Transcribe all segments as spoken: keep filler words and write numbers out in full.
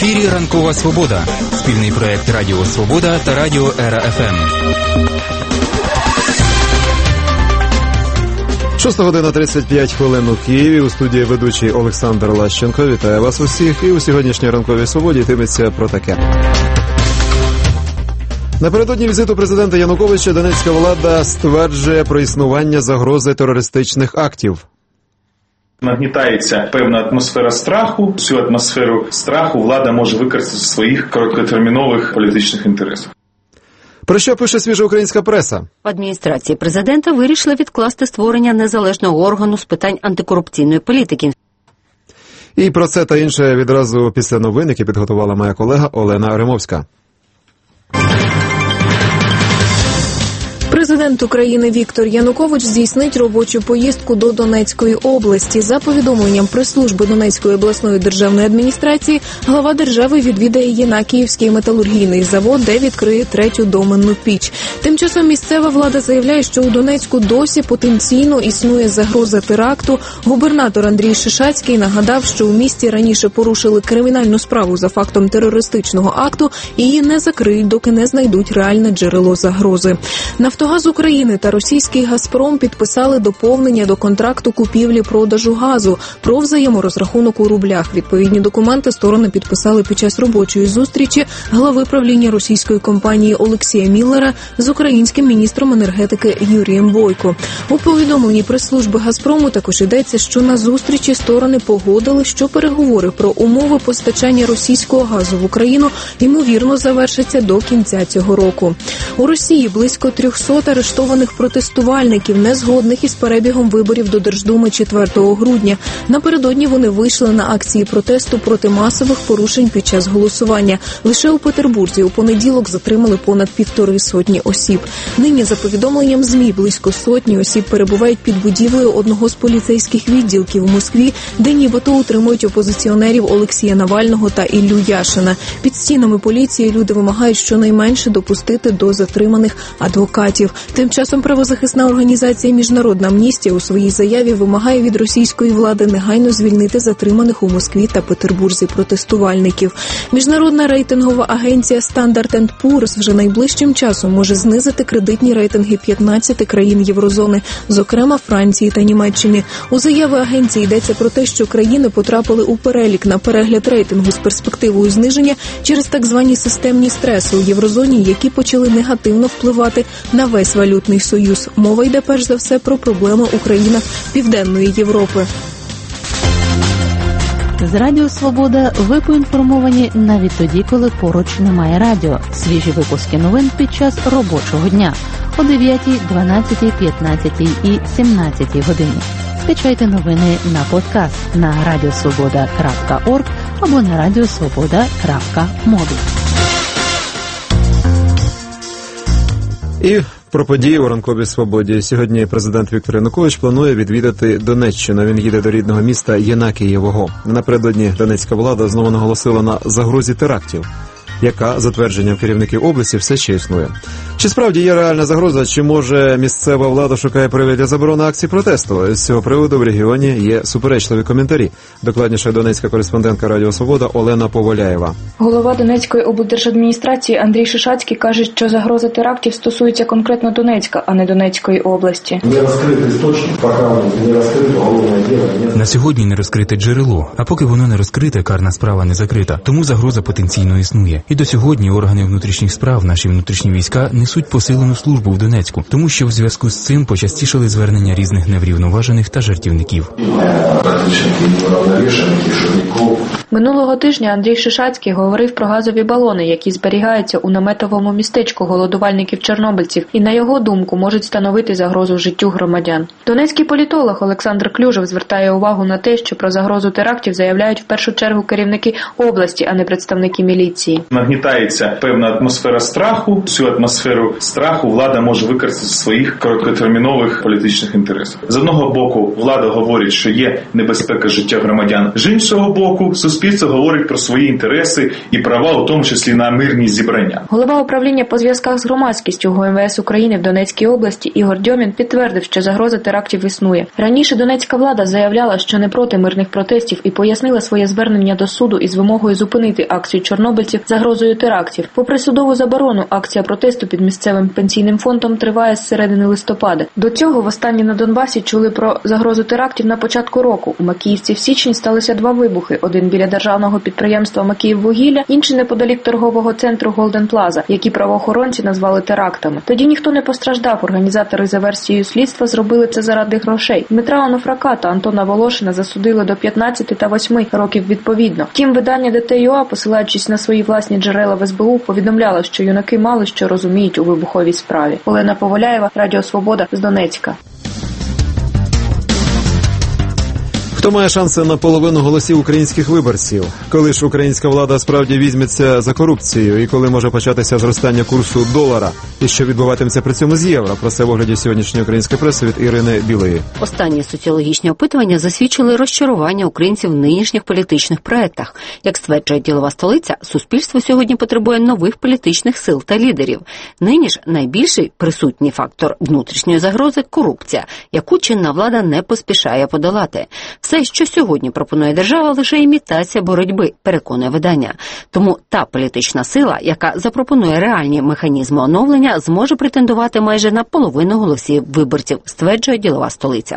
ефірі «Ранкова Свобода» – спільний проєкт Радіо Свобода та Радіо Ера Еф Ем. шоста година тридцять п'ять хвилин у Києві. У студії ведучий Олександр Лащенко. Вітаю вас усіх. І у сьогоднішній «Ранковій Свободі» йтиметься про таке. Напередодні візиту президента Януковича донецька влада стверджує про існування загрози терористичних актів. Нагнітається певна атмосфера страху. Цю атмосферу страху влада може використати в своїх короткотермінових політичних інтересах. Про що пише свіжа українська преса? В адміністрації президента вирішили відкласти створення незалежного органу з питань антикорупційної політики. І про це та інше відразу після новин, які підготувала моя колега Олена Римовська. Президент України Віктор Янукович здійснить робочу поїздку до Донецької області. За повідомленням прес-служби Донецької обласної державної адміністрації, глава держави відвідає Єнакіївський металургійний завод, де відкриє третю доменну піч. Тим часом місцева влада заявляє, що у Донецьку досі потенційно існує загроза теракту. Губернатор Андрій Шишацький нагадав, що у місті раніше порушили кримінальну справу за фактом терористичного акту і її не закриють, доки не знайдуть реальне джерело загрози. «Нафтогаз України та російський «Газпром» підписали доповнення до контракту купівлі-продажу газу про взаєморозрахунок у рублях. Відповідні документи сторони підписали під час робочої зустрічі глави правління російської компанії Олексія Міллера з українським міністром енергетики Юрієм Бойко. У повідомленні прес-служби «Газпрому» також йдеться, що на зустрічі сторони погодили, що переговори про умови постачання російського газу в Україну ймовірно завершаться до кінця цього року. У Росії близько трьохсот арештованих протестувальників, не згодних із перебігом виборів до Держдуми четвертого грудня. Напередодні вони вийшли на акції протесту проти масових порушень під час голосування. Лише у Петербурзі у понеділок затримали понад півтори сотні осіб. Нині, за повідомленням ЗМІ, близько сотні осіб перебувають під будівлею одного з поліцейських відділків у Москві, де нібито утримують опозиціонерів Олексія Навального та Іллю Яшина. Під стінами поліції люди вимагають щонайменше допустити до затриманих адвокатів. Тим часом правозахисна організація «Міжнародна амністія» у своїй заяві вимагає від російської влади негайно звільнити затриманих у Москві та Петербурзі протестувальників. Міжнародна рейтингова агенція Standard енд Poor's вже найближчим часом може знизити кредитні рейтинги п'ятнадцяти країн Єврозони, зокрема Франції та Німеччини. У заяві агенції йдеться про те, що країни потрапили у перелік на перегляд рейтингу з перспективою зниження через так звані системні стреси у Єврозоні, які почали негативно впливати на весь валютний союз. Мова йде перш за все про проблеми у країнах Південної Європи. З Радіо Свобода ви поінформовані навіть тоді, коли поруч немає радіо. Свіжі випуски новин під час робочого дня о дев'ятій, дванадцятій, п'ятнадцятій і сімнадцятій годині. Скачайте новини на подкаст на радіосвобода крапка орг або на радіосвобода крапка мобі. І про події у «Ранковій Свободі». Сьогодні президент Віктор Янукович планує відвідати Донеччину. Він їде до рідного міста Єнакієвого. Напередодні донецька влада знову наголосила на загрозі терактів, яка, за твердженням керівників області, все ще існує. Чи справді є реальна загроза, чи може місцева влада шукає привід для заборони акцій протесту? З цього приводу в регіоні є суперечливі коментарі. Докладніше донецька кореспондентка Радіо Свобода Олена Поваляєва. Голова Донецької облдержадміністрації Андрій Шишацький каже, що загроза терактів стосується конкретно Донецька, а не Донецької області. Не розкритий істочник, не розкрите головне діло. На сьогодні не розкрите джерело, а поки воно не розкрите, карна справа не закрита. Тому загроза потенційно існує. І до сьогодні органи внутрішніх справ, наші внутрішні війська, несуть посилену службу в Донецьку, тому що в зв'язку з цим почастішали звернення різних неврівноважених та жартівників. Минулого тижня Андрій Шишацький говорив про газові балони, які зберігаються у наметовому містечку голодувальників-чорнобильців і, на його думку, можуть становити загрозу життю громадян. Донецький політолог Олександр Клюжев звертає увагу на те, що про загрозу терактів заявляють в першу чергу керівники області, а не представники міліції. Нагнітається певна атмосфера страху. Цю атмосферу страху влада може використати в своїх короткотермінових політичних інтересах. З одного боку, влада говорить, що є небезпека життя громадян. З іншого боку, суспільство суспільство говорить про свої інтереси і права, у тому числі на мирні зібрання. Голова управління по зв'язках з громадськістю ГУМВС України в Донецькій області Ігор Дьомін підтвердив, що загроза терактів існує. Раніше донецька влада заявляла, що не проти мирних протестів і пояснила своє звернення до суду із вимогою зупинити акцію чорнобильців загрозою терактів. Попри судову заборону, акція протесту під місцевим пенсійним фондом триває з середини листопада. До цього востаннє на Донбасі чули про загрозу терактів на початку року. У Макіївці в січні сталося два вибухи. Один біля державного підприємства «Макіїввугілля», інший неподалік торгового центру «Голден Плаза», які правоохоронці назвали терактами. Тоді ніхто не постраждав. Організатори за версією слідства зробили це заради грошей. Дмитра Онуфрака та Антона Волошина засудили до п'ятнадцяти та восьми років відповідно. Втім, видання ді те ю а, посилаючись на свої власні джерела в ес бе у, повідомляло, що юнаки мало що розуміють у вибуховій справі. Олена Поволяєва, Радіо Свобода з Донецька. Хто має шанси на половину голосів українських виборців? Коли ж українська влада справді візьметься за корупцію? І коли може початися зростання курсу долара? І що відбуватиметься при цьому з євро? Про це в огляді сьогоднішньої української преси від Ірини Білої. Останні соціологічні опитування засвідчили розчарування українців в нинішніх політичних проектах. Як стверджує ділова столиця, суспільство сьогодні потребує нових політичних сил та лідерів. Нині ж найбільший присутній фактор внутрішньої загрози – корупція, яку чинна влада не поспішає подолати. Все, що сьогодні пропонує держава, лише імітація боротьби, переконує видання. Тому та політична сила, яка запропонує реальні механізми оновлення, зможе претендувати майже на половину голосів виборців, стверджує ділова столиця.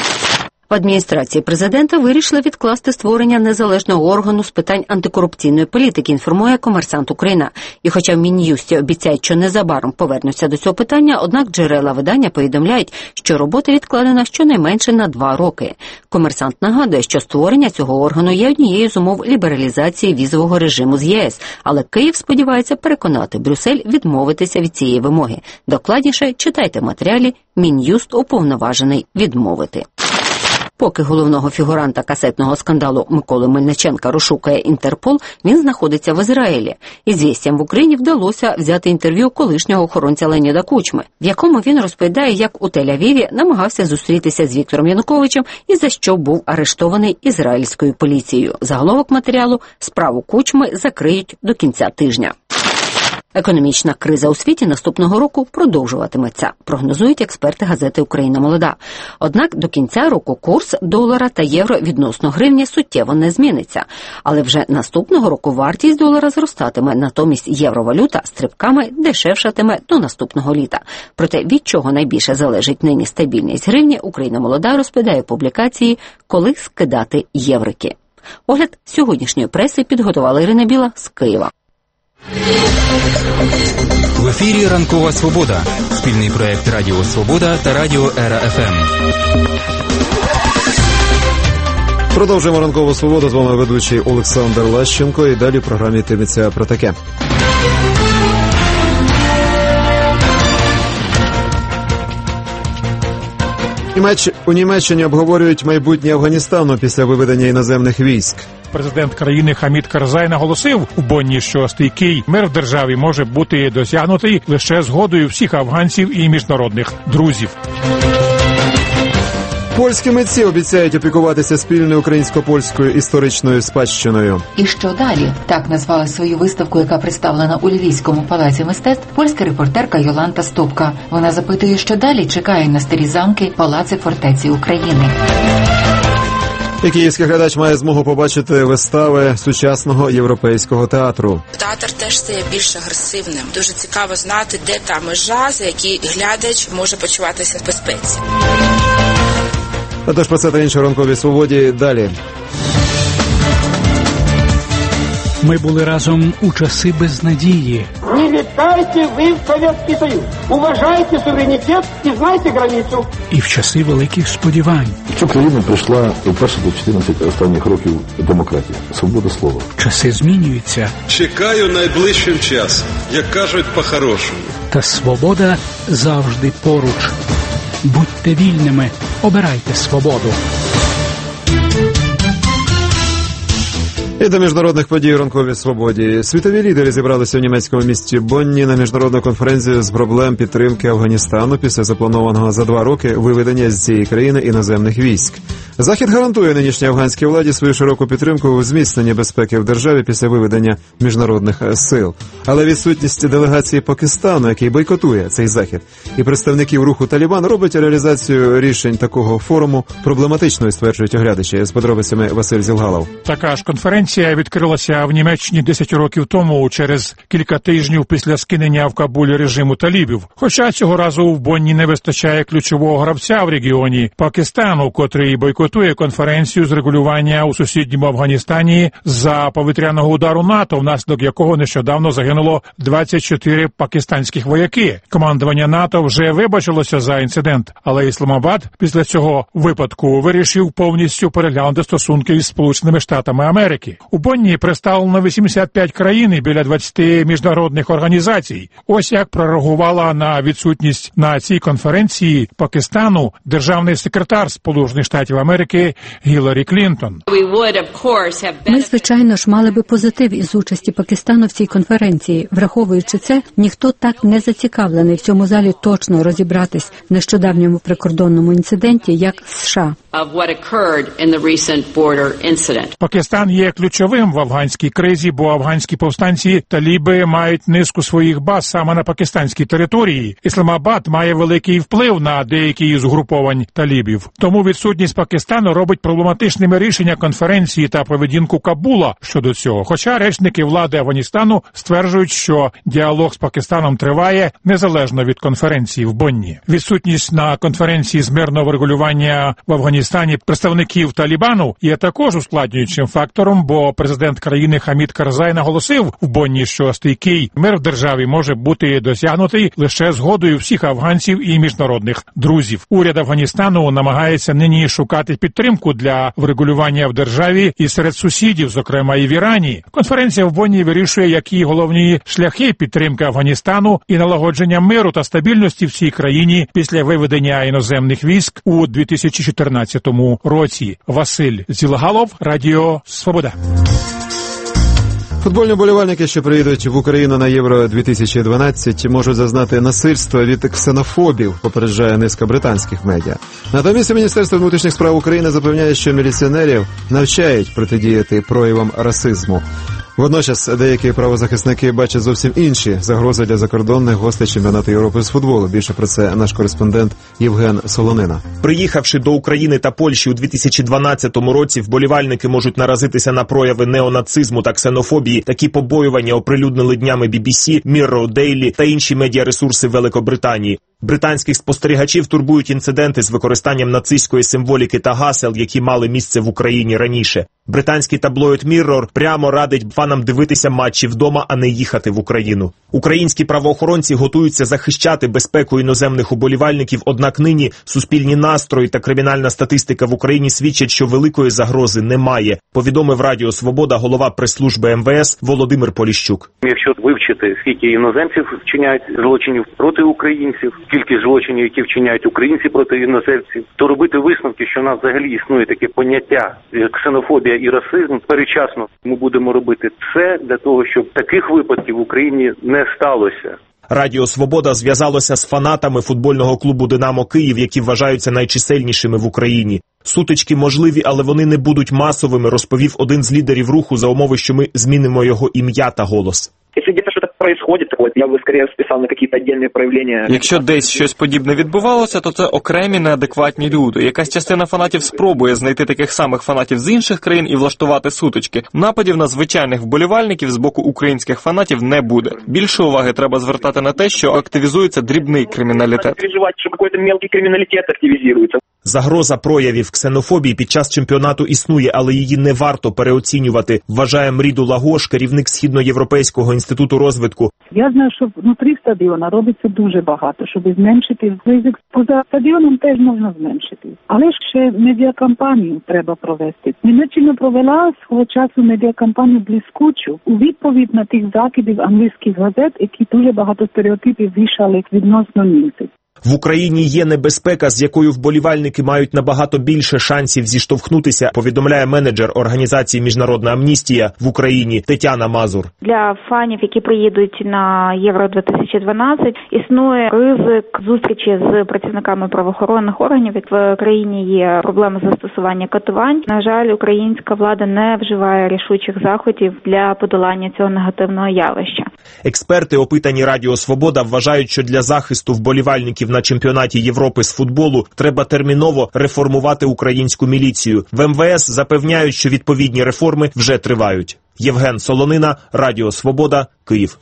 В адміністрації президента вирішили відкласти створення незалежного органу з питань антикорупційної політики, інформує «Комерсант Україна». І хоча в Мін'юсті обіцяють, що незабаром повернуться до цього питання, однак джерела видання повідомляють, що робота відкладена щонайменше на два роки. «Комерсант» нагадує, що створення цього органу є однією з умов лібералізації візового режиму з є ес, але Київ сподівається переконати Брюссель відмовитися від цієї вимоги. Докладніше читайте в матеріалі «Мін'юст уповноважений відмовити». Поки головного фігуранта касетного скандалу Миколи Мельниченка розшукує Інтерпол, він знаходиться в Ізраїлі. «Ізвістям» в Україні вдалося взяти інтерв'ю колишнього охоронця Леоніда Кучми, в якому він розповідає, як у Тель-Авіві намагався зустрітися з Віктором Януковичем і за що був арештований ізраїльською поліцією. Заголовок матеріалу «Справу Кучми закриють до кінця тижня». Економічна криза у світі наступного року продовжуватиметься, прогнозують експерти газети «Україна молода». Однак до кінця року курс долара та євро відносно гривні суттєво не зміниться. Але вже наступного року вартість долара зростатиме, натомість євровалюта стрибками дешевшатиме до наступного літа. Проте від чого найбільше залежить нині стабільність гривні, «Україна молода» розповідає у публікації «Коли скидати єврики». Огляд сьогоднішньої преси підготувала Ірина Біла з Києва. В ефірі «Ранкова Свобода» – спільний проєкт Радіо Свобода та Радіо Ера еф ем. Продовжуємо «Ранкову Свободу». З вами ведучий Олександр Лащенко. І далі в програмі йтиметься про таке. У Німеччині обговорюють майбутнє Афганістану після виведення іноземних військ. Президент країни Хамід Карзай наголосив у Бонні, що стійкий мир в державі може бути досягнутий лише згодою всіх афганців і міжнародних друзів. Польські митці обіцяють опікуватися спільною українсько-польською історичною спадщиною. І що далі? Так назвала свою виставку, яка представлена у Львівському палаці мистецтв, польська репортерка Йоланта Стопка. Вона запитує, що далі чекає на старі замки, палаци, фортеці України. І київський глядач має змогу побачити вистави сучасного європейського театру. Театр теж стає більш агресивним. Дуже цікаво знати, де та межа, за якій глядач може почуватися в безпеці. А тож про це та інше в «Ранковій Свободі» далі. Ми були разом у часи безнадії. Не вітайте ви в Совєтський Союз. Уважайте суверенітет і знайте границю. І в часи великих сподівань. В цю країну прийшла вперше за чотирнадцять останніх років демократія, свобода слова. Часи змінюються. Чекаю найближчим часом, як кажуть по-хорошому. Та свобода завжди поруч. Будьте вільними, обирайте свободу. І до міжнародних подій у «Ранковій Свободі». Світові лідери зібралися у німецькому місті Бонні на міжнародну конференцію з проблем підтримки Афганістану після запланованого за два роки виведення з цієї країни іноземних військ. Захід гарантує нинішній афганській владі свою широку підтримку у зміцненні безпеки в державі після виведення міжнародних сил. Але відсутність делегації Пакистану, який бойкотує цей захід, і представників руху Талібан робить реалізацію рішень такого форуму проблематичною, стверджують оглядачі. З подробицями Василь Зілгалов. Така ж конференція відкрилася в Німеччині десять років тому, через кілька тижнів після скинення в Кабулі режиму талібів. Хоча цього разу в Бонні не вистачає ключового гравця в регіоні – Пакистану, котрий бойкотує конференцію з регулювання у сусідньому Афганістані за повітряного удару НАТО, внаслідок якого нещодавно загинуло двадцять чотири пакистанських вояки. Командування НАТО вже вибачилося за інцидент, але Ісламабад після цього випадку вирішив повністю переглянути стосунки із Сполученими Штатами Америки. У Бонні представлено вісімдесят п'ять країн і біля двадцяти міжнародних організацій. Ось як прореагувала на відсутність на цій конференції Пакистану державний секретар Сполучених Штатів Америки Гіларі Клінтон. Ми, звичайно ж, мали би позитив із участі Пакистану в цій конференції. Враховуючи це, ніхто так не зацікавлений в цьому залі точно розібратись в нещодавньому прикордонному інциденті, як США. Пакистан є ключовим в афганській кризі, бо афганські повстанці таліби мають низку своїх баз саме на пакистанській території. Ісламабад має великий вплив на деякі із угруповань талібів. Тому відсутність Пакистану робить проблематичними рішення конференції та поведінку Кабула щодо цього. Хоча речники влади Афганістану стверджують, що діалог з Пакистаном триває незалежно від конференції в Бонні. Відсутність на конференції з мирного врегулювання в Афганістані представників Талібану є також ускладнюючим фактором, бо президент країни Хамід Карзай наголосив в Бонні, що стійкий мир в державі може бути досягнутий лише згодою всіх афганців і міжнародних друзів. Уряд Афганістану намагається нині шукати підтримку для врегулювання в державі і серед сусідів, зокрема і в Ірані. Конференція в Бонні вирішує, які головні шляхи підтримки Афганістану і налагодження миру та стабільності в цій країні після виведення іноземних військ у дві тисячі чотирнадцятому році. Василь Зілгалов, Радіо Свобода. Футбольні вболівальники, що приїдуть в Україну на Євро дві тисячі дванадцять, можуть зазнати насильства від ксенофобів, попереджає низка британських медіа. Натомість Міністерство внутрішніх справ України запевняє, що міліціонерів навчають протидіяти проявам расизму. Водночас деякі правозахисники бачать зовсім інші загрози для закордонних гостей чемпіонату Європи з футболу. Більше про це наш кореспондент Євген Солонина. Приїхавши до України та Польщі у дві тисячі дванадцятому році, вболівальники можуть наразитися на прояви неонацизму та ксенофобії. Такі побоювання оприлюднили днями бі бі сі, Mirror Daily та інші медіаресурси Великобританії. Британських спостерігачів турбують інциденти з використанням нацистської символіки та гасел, які мали місце в Україні раніше. Британський таблоїд Mirror прямо радить фанам дивитися матчі вдома, а не їхати в Україну. Українські правоохоронці готуються захищати безпеку іноземних уболівальників, однак нині суспільні настрої та кримінальна статистика в Україні свідчать, що великої загрози немає, повідомив Радіо Свобода голова прес-служби ем ве ес Володимир Поліщук. Якщо вивчити, скільки іноземців вчиняють злочинів проти українців, кількість злочинів, які вчиняють українці проти іноземців, то робити висновки, що в нас взагалі існує таке поняття ксенофобія і расизм, передчасно ми будемо робити все для того, щоб таких випадків в Україні не сталося. Радіо Свобода зв'язалося з фанатами футбольного клубу «Динамо Київ», які вважаються найчисельнішими в Україні. Сутички можливі, але вони не будуть масовими, розповів один з лідерів руху за умови, що ми змінимо його ім'я та голос. Якщо десь щось происходит, я б скоріше списав на якісь віддільні проявлення. Якщо десь щось подібне відбувалося, то це окремі неадекватні люди. Якась частина фанатів спробує знайти таких самих фанатів з інших країн і влаштувати сутички. Нападів на звичайних вболівальників з боку українських фанатів не буде. Більше уваги треба звертати на те, що активізується дрібний криміналітет. Переживати, що якийсь мелкий криміналітет активізується. Загроза проявів ксенофобії під час чемпіонату існує, але її не варто переоцінювати, вважає Мріду Лагош, керівник Східноєвропейського інституту розвитку. Я знаю, що внутрі стадіона робиться дуже багато, щоб зменшити ризик. Поза стадіоном теж можна зменшити. Але ще медіакампанію треба провести. Німеччина провела свого часу медіакампанію блискучу у відповідь на тих закидів англійських газет, які дуже багато стереотипів вішали відносно німців. В Україні є небезпека, з якою вболівальники мають набагато більше шансів зіштовхнутися, повідомляє менеджер організації «Міжнародна амністія» в Україні Тетяна Мазур. Для фанів, які приїдуть на Євро дві тисячі дванадцять, існує ризик зустрічі з працівниками правоохоронних органів. В країні є проблеми застосування катувань. На жаль, українська влада не вживає рішучих заходів для подолання цього негативного явища. Експерти, опитані Радіо Свобода, вважають, що для захисту вболівальників на чемпіонаті Європи з футболу треба терміново реформувати українську міліцію. В ем ве ес запевняють, що відповідні реформи вже тривають. Євген Солонина, Радіо Свобода, Київ.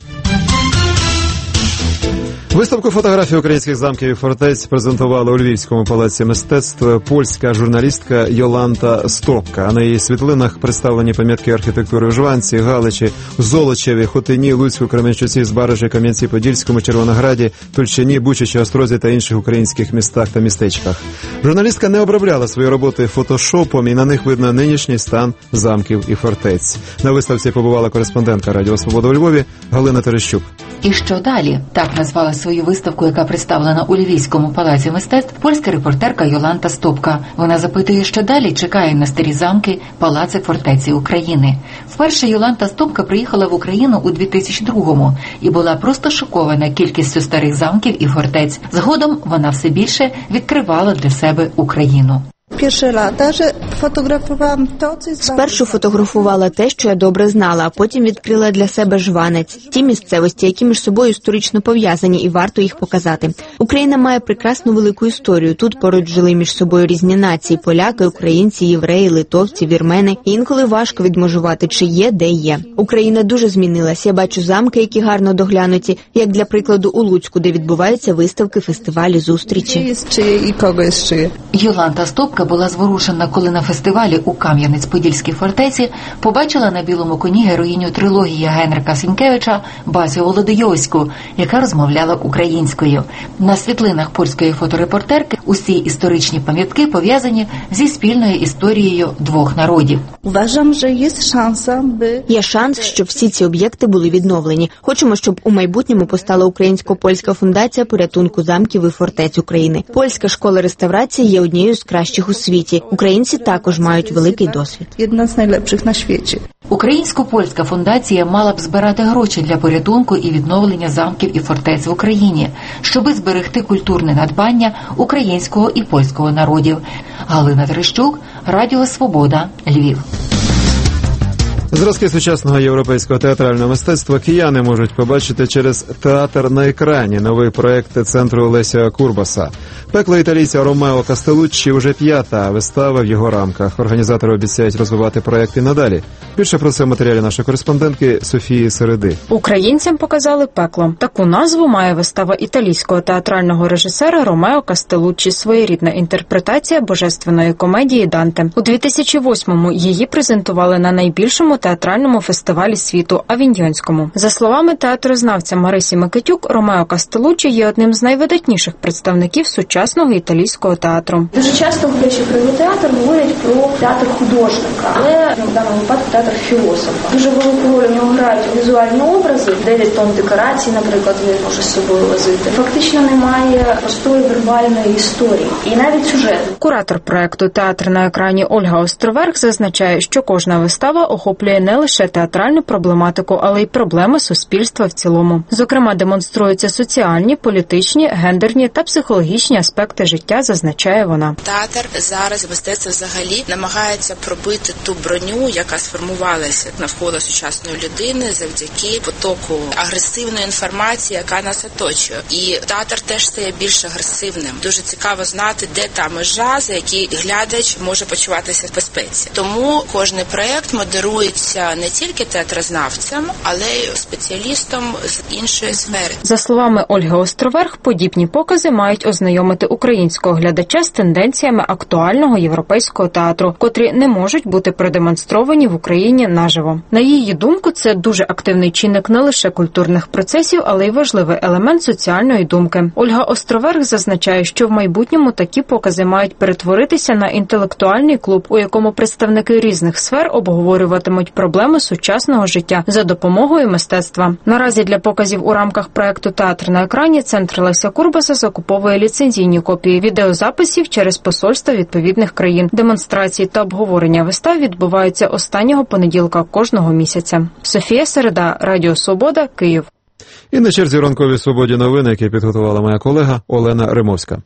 Виставку фотографій українських замків і фортець презентувала у Львівському палаці мистецтв польська журналістка Йоланта Стопка. На її світлинах представлені пам'ятки архітектури в Жванці, Галичі, Золочеві, Хотині, Луцьку, Кременчуці, Збаражі, Кам'янці-Подільському, Червонограді, Тульчині, Бучачі, Острозі та інших українських містах та містечках. Журналістка не обробляла свої роботи фотошопом, і на них видно нинішній стан замків і фортець. На виставці побувала кореспондентка Радіо Свобода у Львові Галина Терещук. І що далі? Так назвала свою виставку, яка представлена у Львівському палаці мистецтв, польська репортерка Йоланта Стопка. Вона запитує, що далі чекає на старі замки, палаци, фортеці України. Вперше Йоланта Стопка приїхала в Україну у дві тисячі другому і була просто шокована кількістю старих замків і фортець. Згодом вона все більше відкривала для себе Україну. Спершу фотографувала те, що я добре знала, а потім відкрила для себе Жванець. Ті місцевості, які між собою історично пов'язані, і варто їх показати. Україна має прекрасну велику історію. Тут поруч жили між собою різні нації – поляки, українці, євреї, литовці, вірмени. І інколи важко відмежувати, чи є, де є. Україна дуже змінилась. Я бачу замки, які гарно доглянуті, як для прикладу у Луцьку, де відбуваються виставки, фестивалі, зустрічі. Йоланта Стопка була зворушена, коли на фестивалі у Кам'янець-Подільській фортеці побачила на білому коні героїню трилогії Генрика Сінкевича Басю Володийовську, яка розмовляла українською. На світлинах польської фоторепортерки усі історичні пам'ятки пов'язані зі спільною історією двох народів. Вважам, що є шанса, би... Є шанс, щоб всі ці об'єкти були відновлені. Хочемо, щоб у майбутньому постала Українсько-польська фундація порятунку замків і фортець України. Польська школа реставрації є однією з кращих у світі. Українці також мають великий досвід. Одна з найлепших на світі. Українсько-польська фундація мала б збирати гроші для порятунку і відновлення замків і фортець в Україні, щоби зберегти культурне надбання українського і польського народів. Галина Терещук, Радіо Свобода, Львів. Зразки сучасного європейського театрального мистецтва кияни можуть побачити через «Театр на екрані» – новий проєкт центру Леся Курбаса. Пекло італійця Ромео Кастелуччі вже п'ята вистава в його рамках. Організатори обіцяють розвивати проєкт і надалі. Більше про це в матеріалі нашої кореспондентки Софії Середи. Українцям показали «Пекло». Таку назву має вистава італійського театрального режисера Ромео Кастелуччі, своєрідна інтерпретація божественної комедії «Данте». У дві тисячі восьмому її презентували на найбільшому театральному фестивалі світу – Авіньйонському. За словами театрознавця Марисі Микитюк, Ромео Кастелуччі є одним з найвидатніших представників сучасного італійського театру. Дуже часто, говорячи про його театр, говорять про театр художника, але в даному випадку театр філософа. Дуже велику роль у нього грають візуальні образи, дев'ять тонн декорацій, наприклад, він може з собою возити. Фактично немає простої вербальної історії і навіть сюжету. Куратор проекту «Театр на екрані» Ольга Островерх зазначає, що кожна вистава охоплює не лише театральну проблематику, але й проблеми суспільства в цілому. Зокрема, демонструються соціальні, політичні, гендерні та психологічні аспекти життя, зазначає вона. Театр зараз, мистецтво взагалі, намагається пробити ту броню, яка сформувалася навколо сучасної людини завдяки потоку агресивної інформації, яка нас оточує. І театр теж стає більш агресивним. Дуже цікаво знати, де та межа, за якій глядач може почуватися в безпеці. Тому кожний проєкт модерується не тільки театрознавцям, але й спеціалістом з іншої сфери. За словами Ольги Островерх, подібні покази мають ознайомити українського глядача з тенденціями актуального європейського театру, котрі не можуть бути продемонстровані в Україні наживо. На її думку, це дуже активна позитивний чинник не лише культурних процесів, але й важливий елемент соціальної думки. Ольга Островерх зазначає, що в майбутньому такі покази мають перетворитися на інтелектуальний клуб, у якому представники різних сфер обговорюватимуть проблеми сучасного життя за допомогою мистецтва. Наразі для показів у рамках проекту «Театр на екрані» Центр Леся Курбаса закуповує ліцензійні копії відеозаписів через посольства відповідних країн. Демонстрації та обговорення вистав відбуваються останнього понеділка кожного місяця. Софія Середа, Радіо Свобода, Київ. І на черзі ранкові «Свободі» новини, які підготувала моя колега Олена Римовська.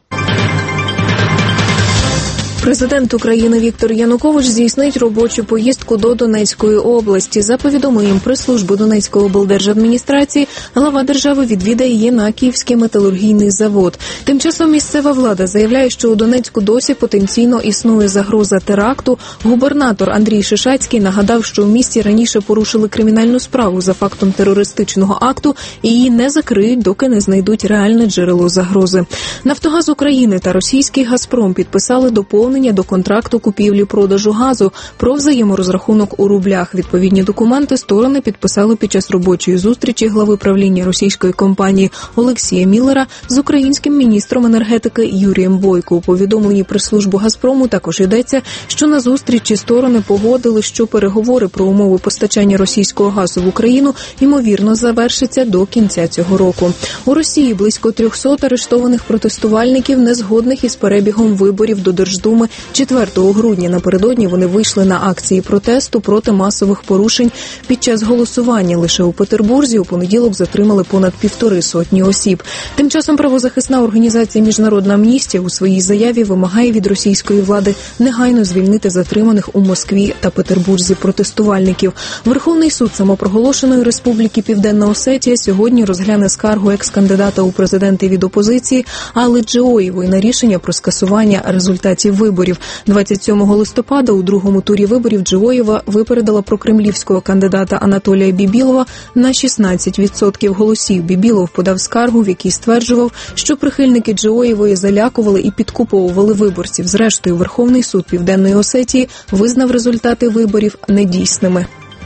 Президент України Віктор Янукович здійснить робочу поїздку до Донецької області. За повідомленням прес-служби Донецької облдержадміністрації, глава держави відвідає Єнакіївський металургійний завод. Тим часом місцева влада заявляє, що у Донецьку досі потенційно існує загроза теракту. Губернатор Андрій Шишацький нагадав, що в місті раніше порушили кримінальну справу за фактом терористичного акту і її не закриють, доки не знайдуть реальне джерело загрози. «Нафтогаз України» та російський «Газпром» підписали доповнення до контракту купівлі-продажу газу про взаєморозрахунок у рублях. Відповідні документи сторони підписали під час робочої зустрічі глави правління російської компанії Олексія Міллера з українським міністром енергетики Юрієм Бойко. У повідомленні прес-служби «Газпрому» також йдеться, що на зустрічі сторони погодили, що переговори про умови постачання російського газу в Україну ймовірно завершаться до кінця цього року. У Росії близько трьохсот арештованих протестувальників, не згодних із перебігом виборів до Держдуми четвертого грудня. Напередодні вони вийшли на акції протесту проти масових порушень під час голосування. Лише у Петербурзі у понеділок затримали понад півтори сотні осіб. Тим часом правозахисна організація «Міжнародна амністія» у своїй заяві вимагає від російської влади негайно звільнити затриманих у Москві та Петербурзі протестувальників. Верховний суд самопроголошеної Республіки Південна Осетія сьогодні розгляне скаргу екс-кандидата у президенти від опозиції Алли Джеоєвої на рішення про скасування результатів виборів. двадцять сьомого листопада у другому турі виборів Джеоєва випередила прокремлівського кандидата Анатолія Бібілова на шістнадцять відсотків голосів. Бібілов подав скаргу, в якій стверджував, що прихильники Джеоєвої залякували і підкуповували виборців. Зрештою, Верховний суд Південної Осетії визнав результати виборів недійсними.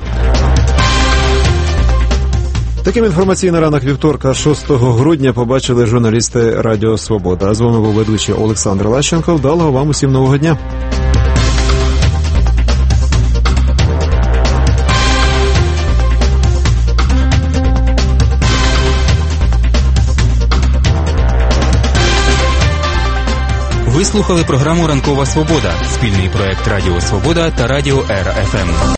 Таким інформаційний ранок вівторка, шостого грудня, побачили журналісти Радіо Свобода. А з вами був ведучий Олександр Лащенко. Вдалого вам усім нового дня. Ви слухали програму «Ранкова Свобода» – спільний проект Радіо Свобода та Радіо Ера еф ем.